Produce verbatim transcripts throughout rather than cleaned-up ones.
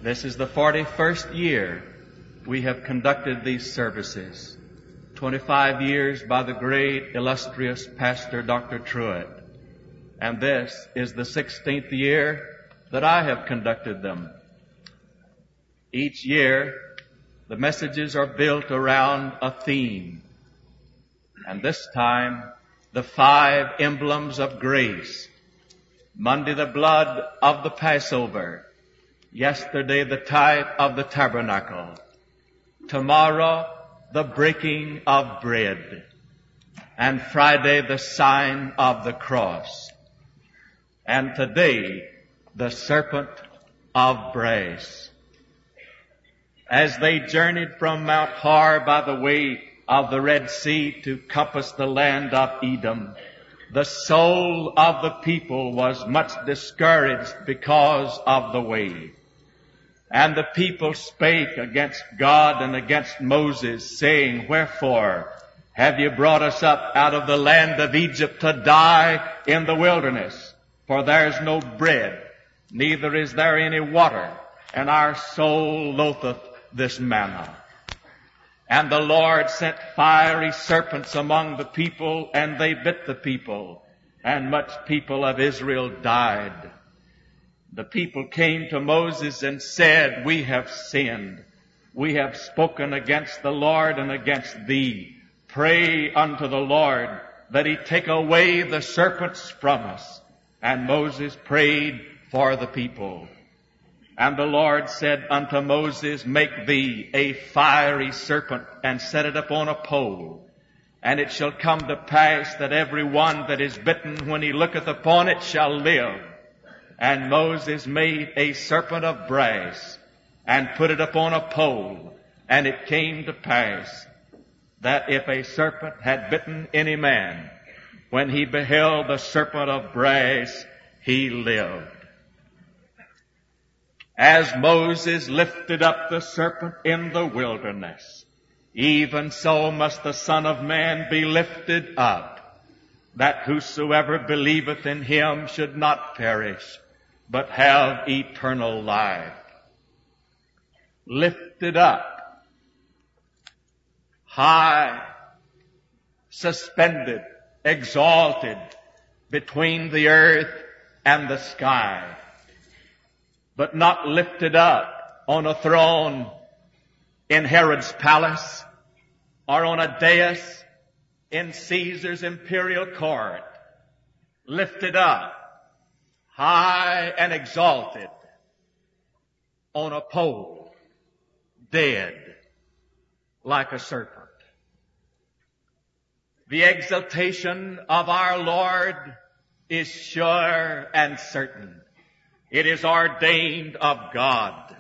This is the forty-first year we have conducted these services. twenty-five years by the great, illustrious Pastor Doctor Truett. And this is the sixteenth year that I have conducted them. Each year, the messages are built around a theme. And this time, the five emblems of grace. Monday, the blood of the Passover. Yesterday, the type of the tabernacle. Tomorrow, the breaking of bread. And Friday, the sign of the cross. And today, the serpent of brass. As they journeyed from Mount Hor by the way of the Red Sea to compass the land of Edom, the soul of the people was much discouraged because of the way. And the people spake against God and against Moses, saying, Wherefore have you brought us up out of the land of Egypt to die in the wilderness? For there is no bread, neither is there any water, and our soul loatheth this manna. And the Lord sent fiery serpents among the people, and they bit the people, and much people of Israel died. The people came to Moses and said, We have sinned. We have spoken against the Lord and against thee. Pray unto the Lord that he take away the serpents from us. And Moses prayed for the people. And the Lord said unto Moses, Make thee a fiery serpent, and set it upon a pole. And it shall come to pass that every one that is bitten, when he looketh upon it, shall live. And Moses made a serpent of brass, and put it upon a pole. And it came to pass that if a serpent had bitten any man, when he beheld the serpent of brass, he lived. As Moses lifted up the serpent in the wilderness, even so must the Son of Man be lifted up, that whosoever believeth in him should not perish, but have eternal life. Lifted up, high, suspended, exalted between the earth and the sky, but not lifted up on a throne in Herod's palace or on a dais in Caesar's imperial court. Lifted up, high and exalted on a pole, dead like a serpent. The exaltation of our Lord is sure and certain. It is ordained of God.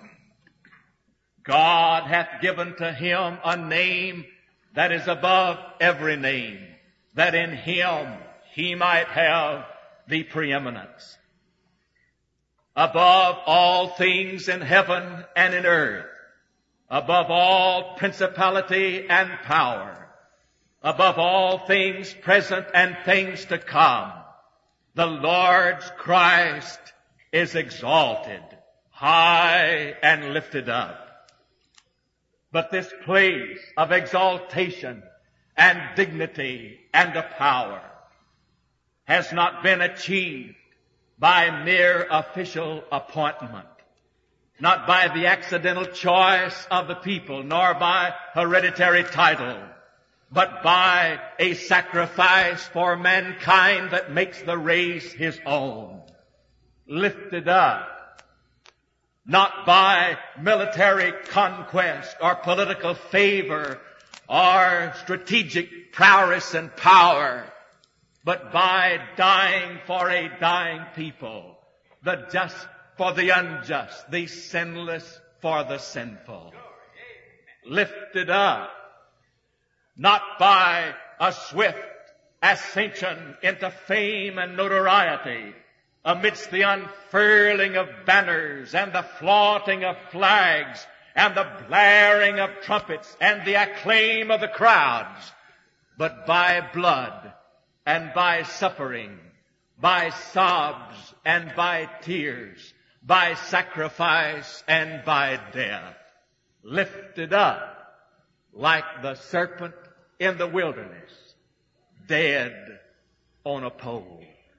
God hath given to him a name that is above every name, that in him he might have the preeminence. Above all things in heaven and in earth, above all principality and power, above all things present and things to come, the Lord's Christ is exalted, high and lifted up. But this place of exaltation and dignity and of power has not been achieved by mere official appointment, not by the accidental choice of the people, nor by hereditary title, but by a sacrifice for mankind that makes the race his own. Lifted up, not by military conquest or political favor or strategic prowess and power, but by dying for a dying people, the just for the unjust, the sinless for the sinful. Lifted up, not by a swift ascension into fame and notoriety, amidst the unfurling of banners and the flaunting of flags and the blaring of trumpets and the acclaim of the crowds, but by blood and by suffering, by sobs and by tears, by sacrifice and by death, lifted up like the serpent in the wilderness, dead on a pole.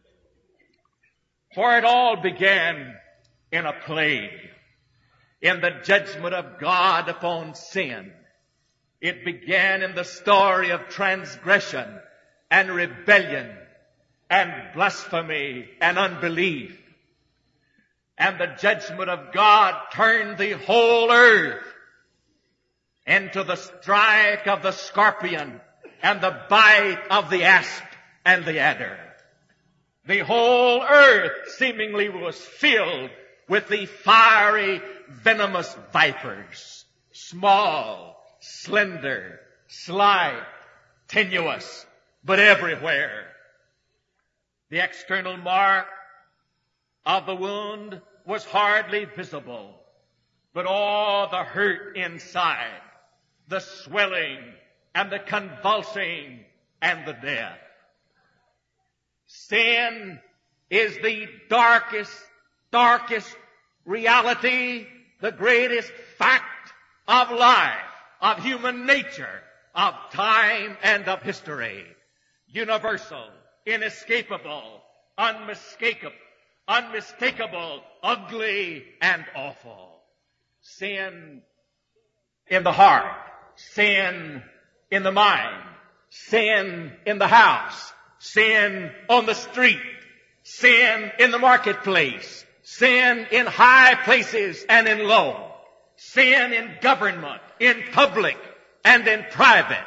For it all began in a plague, in the judgment of God upon sin. It began in the story of transgression and rebellion and blasphemy and unbelief. And the judgment of God turned the whole earth into the strike of the scorpion and the bite of the asp and the adder. The whole earth seemingly was filled with the fiery, venomous vipers, small, slender, slight, tenuous, but everywhere. The external mark of the wound was hardly visible, but all the hurt inside, the swelling and the convulsing and the death. Sin is the darkest, darkest reality, the greatest fact of life, of human nature, of time and of history. Universal, inescapable, unmistakable, unmistakable, ugly and awful. Sin in the heart, sin in the mind, sin in the house, sin on the street, sin in the marketplace, sin in high places and in low, sin in government, in public and in private.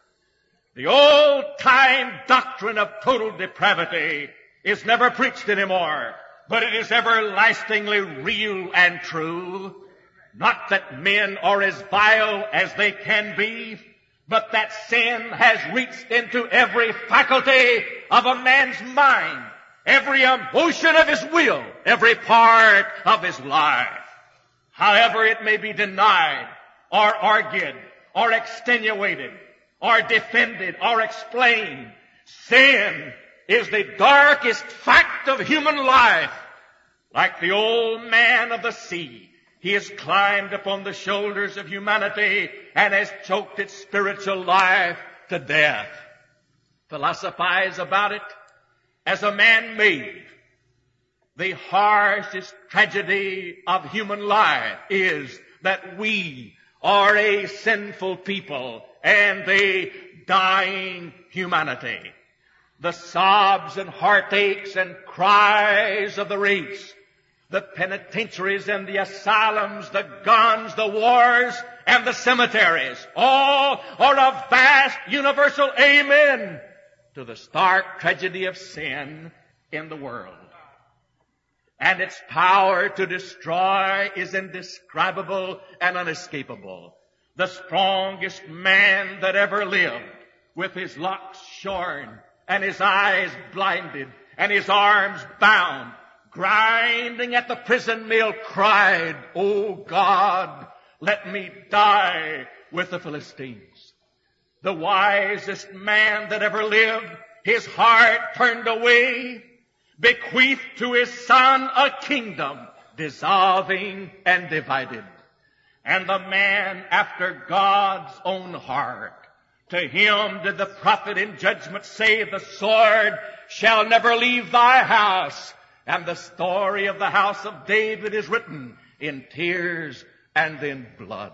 The old-time doctrine of total depravity is never preached anymore, but it is everlastingly real and true. Not that men are as vile as they can be, but that sin has reached into every faculty of a man's mind, every emotion of his will, every part of his life. However it may be denied, or argued, or extenuated, or defended, or explained, sin is the darkest fact of human life. Like the old man of the sea, he has climbed upon the shoulders of humanity and has choked its spiritual life to death. Philosophize about it as a man may. The harshest tragedy of human life is that we are a sinful people and a dying humanity. The sobs and heartaches and cries of the race, the penitentiaries and the asylums, the guns, the wars, and the cemeteries, all are a vast universal amen to the stark tragedy of sin in the world. And its power to destroy is indescribable and unescapable. The strongest man that ever lived, with his locks shorn and his eyes blinded and his arms bound, grinding at the prison mill, cried, "O God, let me die with the Philistines." The wisest man that ever lived, his heart turned away, bequeathed to his son a kingdom dissolving and divided. And the man after God's own heart, to him did the prophet in judgment say, "The sword shall never leave thy house." And the story of the house of David is written in tears and in blood.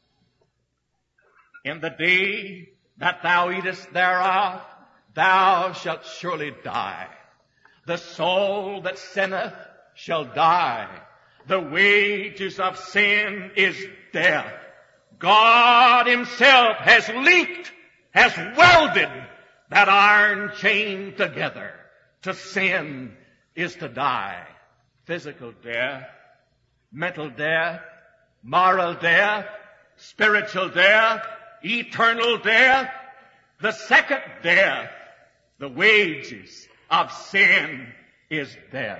In the day that thou eatest thereof, thou shalt surely die. The soul that sinneth shall die. The wages of sin is death. God himself has linked, has welded that iron chain together. To sin is to die. Physical death, mental death, moral death, spiritual death, eternal death. The second death, the wages of sin is death.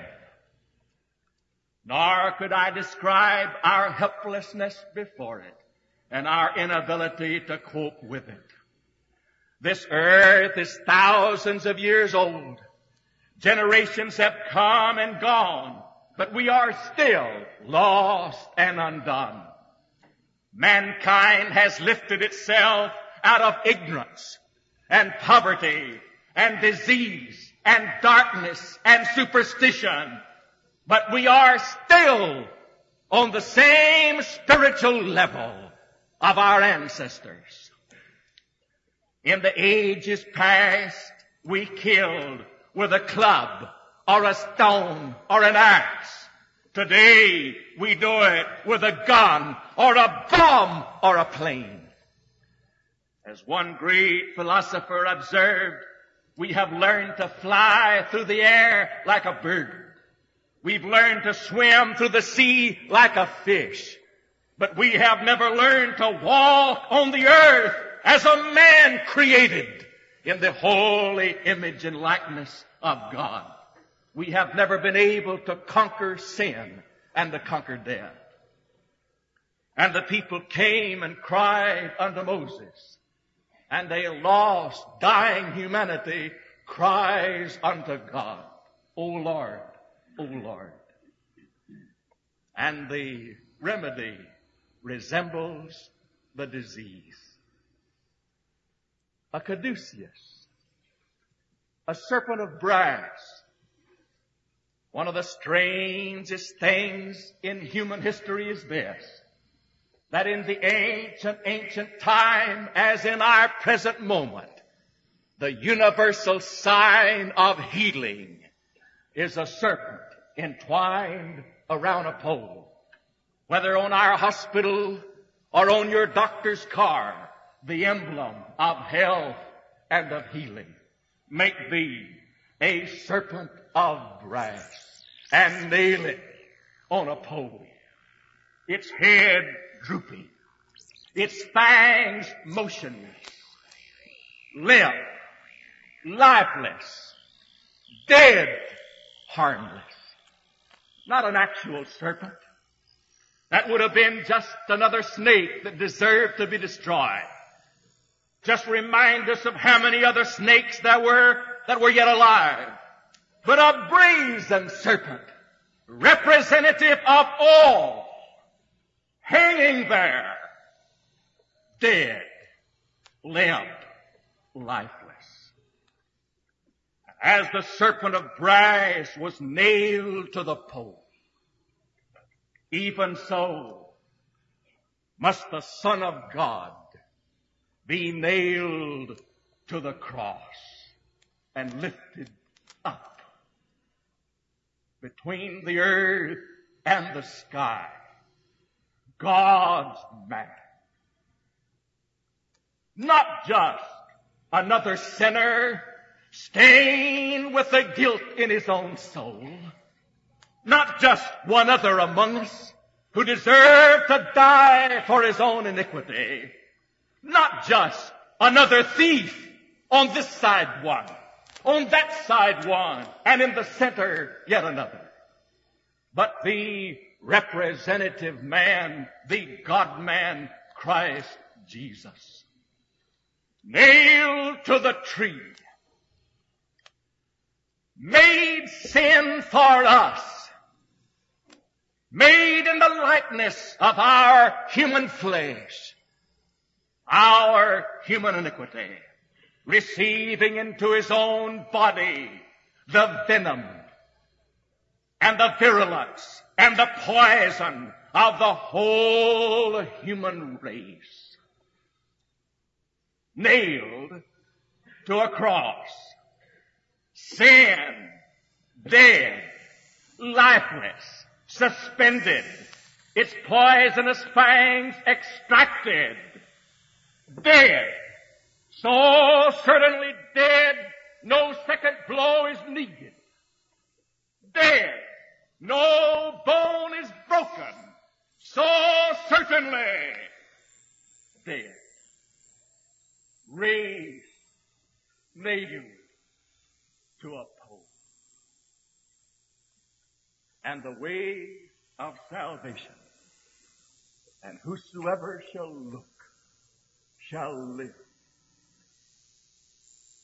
Nor could I describe our helplessness before it and our inability to cope with it. This earth is thousands of years old. Generations have come and gone, but we are still lost and undone. Mankind has lifted itself out of ignorance and poverty and disease and darkness and superstition, but we are still on the same spiritual level of our ancestors. In the ages past, we killed with a club or a stone or an axe. Today, we do it with a gun or a bomb or a plane. As one great philosopher observed, we have learned to fly through the air like a bird. We've learned to swim through the sea like a fish. But we have never learned to walk on the earth as a man created in the holy image and likeness of God. We have never been able to conquer sin and to conquer death. And the people came and cried unto Moses, and a lost, dying humanity cries unto God, O Lord, O Lord. And the remedy resembles the disease. A caduceus, a serpent of brass. One of the strangest things in human history is this, that in the ancient, ancient time, as in our present moment, the universal sign of healing is a serpent entwined around a pole. Whether on our hospital or on your doctor's car, the emblem of health and of healing. Make thee a serpent of brass and nail it on a pole. Its head drooping, its fangs motionless, limp, lifeless, dead, harmless. Not an actual serpent. That would have been just another snake that deserved to be destroyed. Just remind us of how many other snakes there were that were yet alive. But a brazen serpent, representative of all, hanging there, dead, limp, lifeless. As the serpent of brass was nailed to the pole, even so must the Son of God be nailed to the cross and lifted up between the earth and the sky. God's man. Not just another sinner stained with the guilt in his own soul. Not just one other among us who deserved to die for his own iniquity. Not just another thief on this side one, on that side one, and in the center yet another. But the representative man, the God-man, Christ Jesus, nailed to the tree, made sin for us, made in the likeness of our human flesh, our human iniquity, receiving into his own body the venom and the virulence and the poison of the whole human race. Nailed to a cross. Sin, dead, lifeless, suspended, its poisonous fangs extracted, dead, so certainly dead, no second blow is needed. Dead, no bone is broken, so certainly dead. Raised, nailed to a pole. And the way of salvation, and whosoever shall look shall live.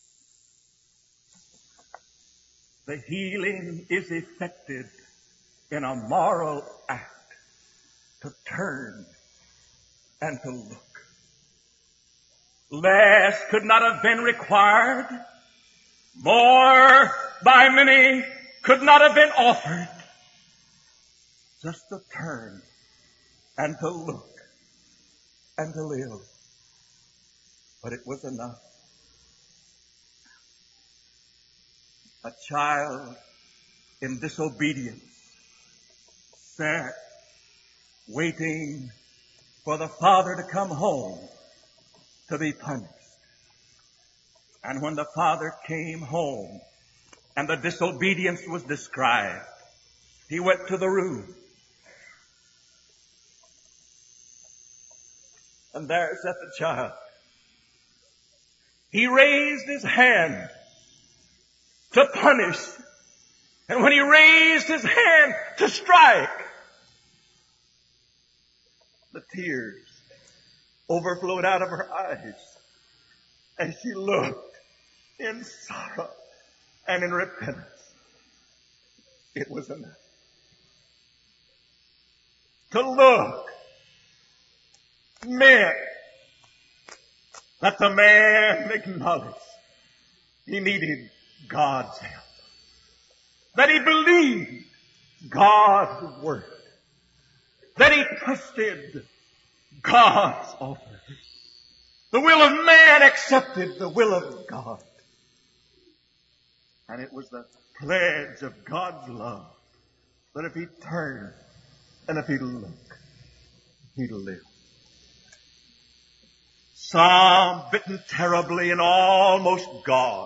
The healing is effected in a moral act to turn and to look. Less could not have been required. More by many could not have been offered. Just to turn and to look and to live. But it was enough. A child in disobedience sat waiting for the father to come home to be punished. And when the father came home and the disobedience was described, he went to the room. And there sat the child. He raised his hand to punish. And when he raised his hand to strike, the tears overflowed out of her eyes as she looked in sorrow and in repentance. It was enough. To look meant that the man acknowledged he needed God's help. That he believed God's word. That he trusted God's offer. The will of man accepted the will of God. And it was the pledge of God's love that if he turned and if he'd look, he'd live. Some bitten terribly and almost gone.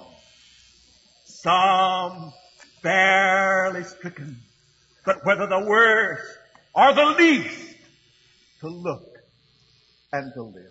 Some barely stricken. But whether the worst or the least, to look and to live.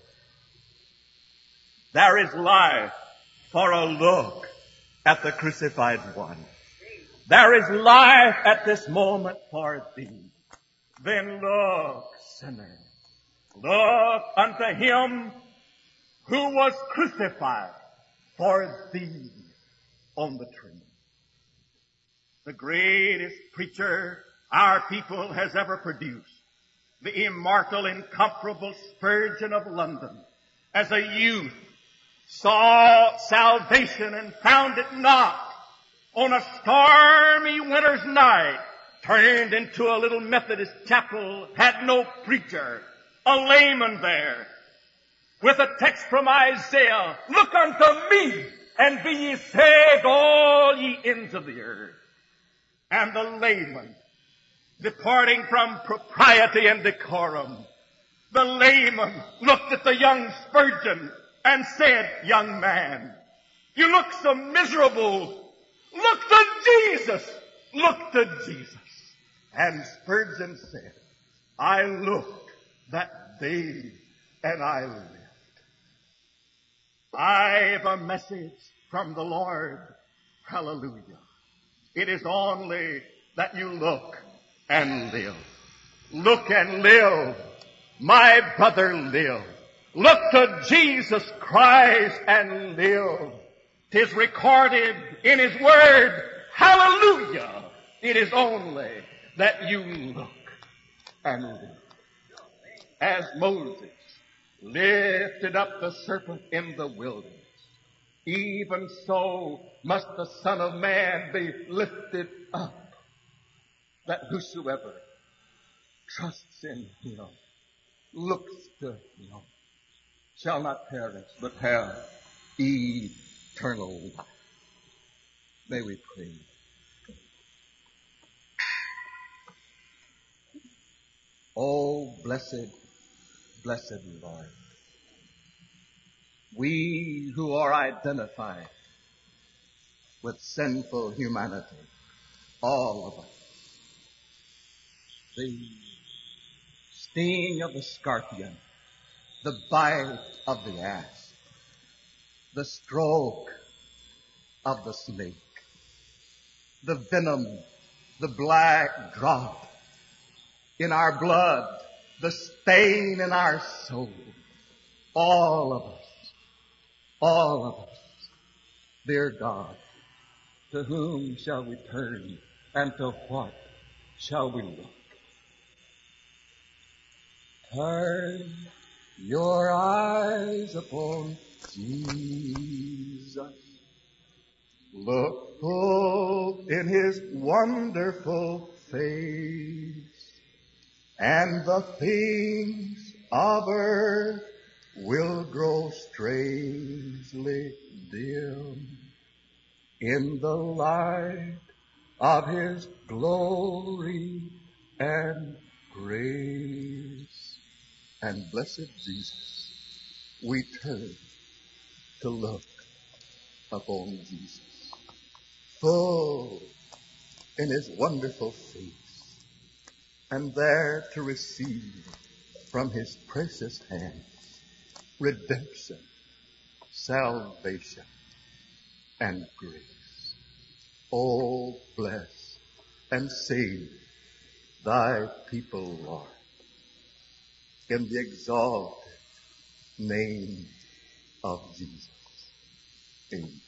There is life for a look at the crucified one. There is life at this moment for thee. Then look, sinner, look unto him who was crucified for thee on the tree. The greatest preacher our people has ever produced, the immortal, incomparable Spurgeon of London, as a youth saw salvation and found it not on a stormy winter's night, turned into a little Methodist chapel, had no preacher, a layman there, with a text from Isaiah, look unto me and be ye saved, all ye ends of the earth. And the layman, departing from propriety and decorum, the layman looked at the young Spurgeon and said, young man, you look so miserable. Look to Jesus. Look to Jesus. And Spurgeon said, I looked that day and I lived. I've a message from the Lord. Hallelujah. It is only that you look and live. Look and live. My brother, live. Look to Jesus Christ and live. 'Tis recorded in His Word. Hallelujah. It is only that you look and live. As Moses lifted up the serpent in the wilderness, even so must the Son of Man be lifted up, that whosoever trusts in Him, looks to Him, shall not perish, but have eternal life. May we pray. Oh, blessed, blessed Lord, we who are identified with sinful humanity, all of us, the sting of the scorpion, the bite of the asp, the stroke of the snake, the venom, the black drop in our blood, the stain in our soul, all of us, all of us, dear God, to whom shall we turn and to what shall we look? Turn your eyes upon Jesus. Look full in his wonderful face, and the things of earth will grow strangely dim in the light of his glory and grace. And blessed Jesus, we turn to look upon Jesus, full in his wonderful face, and there to receive from his precious hands redemption, salvation, and grace. Oh, bless and save thy people, Lord, in the exalted name of Jesus. Amen.